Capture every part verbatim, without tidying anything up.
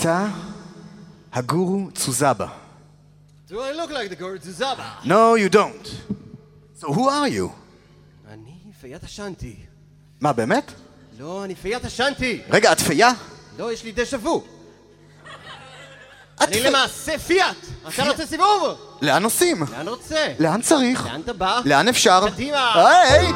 אתה הגורו צוזבה. Do I look like the Guru Tsuzaba? No, you don't. So who are you? אני פיית השנטי. מה, באמת? לא, אני פיית השנטי. רגע, את פייה? לא, יש לי דשבו. את אני פי- למעשה פיאט. אתה רוצה סיבוב? לאן נוסעים? לאן רוצה? לאן צריך? לאן אתה בא? לאן אפשר? קדימה. היי!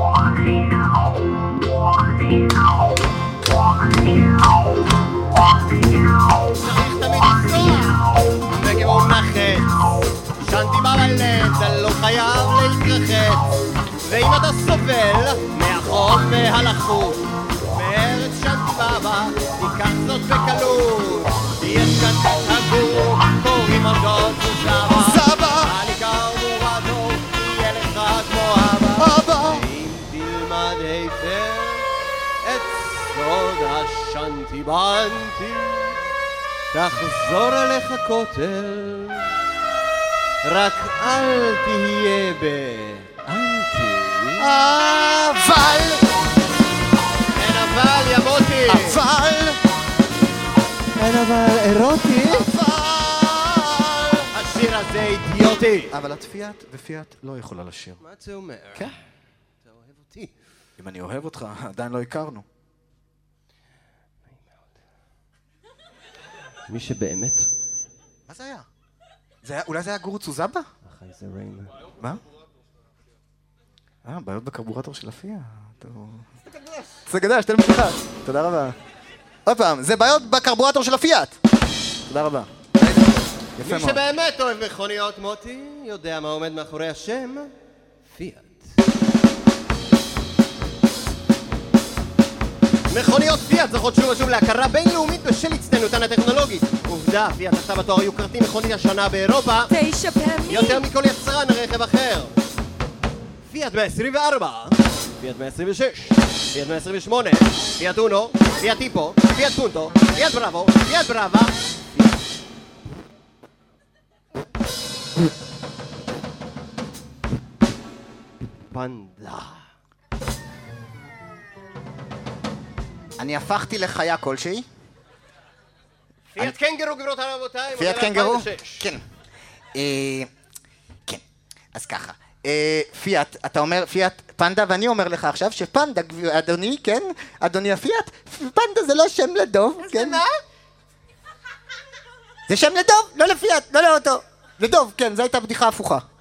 צריך תמיד לנסוע בגירום נחת. שנתי בבלט, אתה לא חייב להתרחץ. ואם אתה סובל מהחום והלחות, בארץ שנתי בבא, תיקח זאת בקלות. יש כאן את הגור, קוראים אותו צוזבה. צוזבה! אל יקר מורדו, תהיה לך כמו אבא. אבא! ואם תלמד היטב את סוד השנתי בנתי, תחזור אליך כותל, רק אל תהיה באנטי. אבל! אין אבל ימותי. אבל! אין אבל אירוטי. אבל! השיר הזה אידיוטי. אבל את פיאט, ופיאט לא יכולה לשיר. מה זה אומר? כן. אתה אוהב אותי. אם אני אוהב אותך, עדיין לא הכרנו. מי שבאמת מה זה היה? זה היה, אולי זה היה גורו צוזבה? אחי זה ריימן. מה? אה, בעיות בקרבורטור של אפייה. זה גדש, תן לי אחד. תודה רבה. עוד פעם, זה בעיות בקרבורטור של הפיאט. תודה רבה. יפה מי מאוד. שבאמת אוהב מכוניות, מוטי, יודע מה עומד מאחורי השם פיאט. מכוניות פיאט זוכות שוב ושוב להכרה בינלאומית בשל הצטיינותן הטכנולוגית. עובדה, פיאט זכתה בתואר יוקרתי מכונית השנה באירופה תשע פעמים. יותר מכל יצרן רכב אחר. פיאט מאה עשרים וארבע, פיאט מאה עשרים ושש, פיאט מאה עשרים ושמונה, פיאט אונו, פיאט טיפו, פיאט פונטו, פיאט בראבו, פיאט בראבה. פנדה. אני הפכתי לחיה כלשהי. פיאט קנגרו, גבירותיי ורבותיי, פיאט מודל קנגרו? אלפיים ושש. כן. אה, כן. אז ככה. אה, פיאט, אתה אומר פיאט פנדה, ואני אומר לך עכשיו שפנדה, גביר- אדוני, כן? אדוני הפיאט, פנדה זה לא שם לדוב, כן? מה? זה שם לדוב, לא לפיאט, לא לאוטו. לדוב, כן, זו הייתה בדיחה הפוכה.